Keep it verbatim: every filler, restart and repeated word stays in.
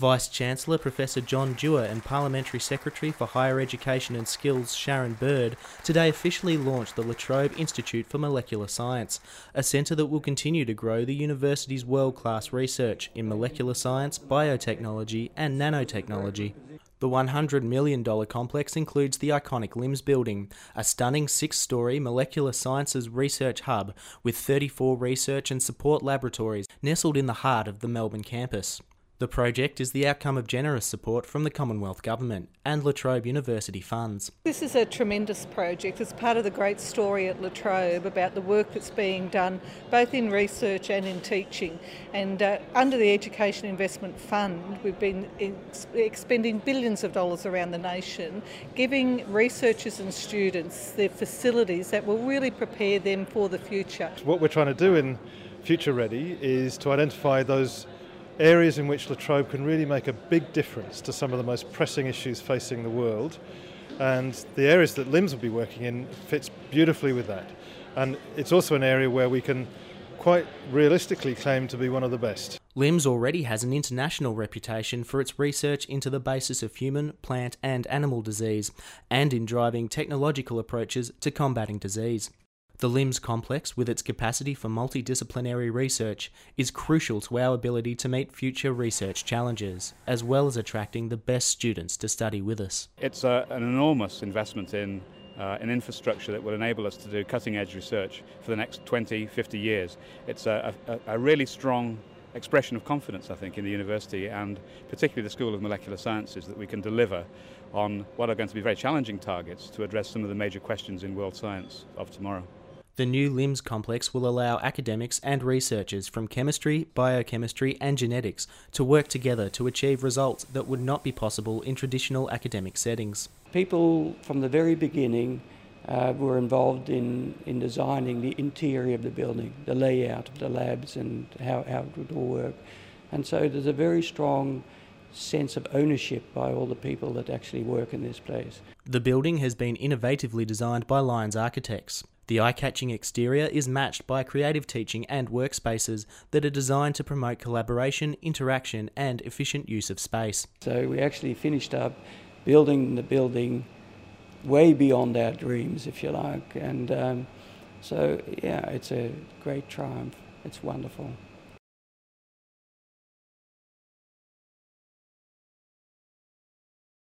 Vice-Chancellor Professor John Dewar and Parliamentary Secretary for Higher Education and Skills Sharon Bird today officially launched the La Trobe Institute for Molecular Science, a centre that will continue to grow the university's world-class research in molecular science, biotechnology and nanotechnology. The one hundred million dollars complex includes the iconic LIMS building, a stunning six-storey molecular sciences research hub with thirty-four research and support laboratories nestled in the heart of the Melbourne campus. The project is the outcome of generous support from the Commonwealth Government and La Trobe University funds. This is a tremendous project. It's part of the great story at La Trobe about the work that's being done both in research and in teaching. And uh, under the Education Investment Fund, we've been ex- expending billions of dollars around the nation, giving researchers and students the facilities that will really prepare them for the future. What we're trying to do in Future Ready is to identify those areas in which La Trobe can really make a big difference to some of the most pressing issues facing the world, and the areas that LIMS will be working in fits beautifully with that. And it's also an area where we can quite realistically claim to be one of the best. LIMS already has an international reputation for its research into the basis of human, plant and animal disease, and in driving technological approaches to combating disease. The LIMS complex, with its capacity for multidisciplinary research, is crucial to our ability to meet future research challenges, as well as attracting the best students to study with us. It's a, an enormous investment in uh, an infrastructure that will enable us to do cutting-edge research for the next twenty, fifty years. It's a, a, a really strong expression of confidence, I think, in the university and particularly the School of Molecular Sciences that we can deliver on what are going to be very challenging targets to address some of the major questions in world science of tomorrow. The new LIMS complex will allow academics and researchers from chemistry, biochemistry and genetics to work together to achieve results that would not be possible in traditional academic settings. People from the very beginning uh, were involved in, in designing the interior of the building, the layout of the labs and how, how it would all work. And so there's a very strong sense of ownership by all the people that actually work in this place. The building has been innovatively designed by Lyons Architects. The eye-catching exterior is matched by creative teaching and workspaces that are designed to promote collaboration, interaction and efficient use of space. So we actually finished up building the building way beyond our dreams, if you like, and um, so yeah, it's a great triumph. It's wonderful.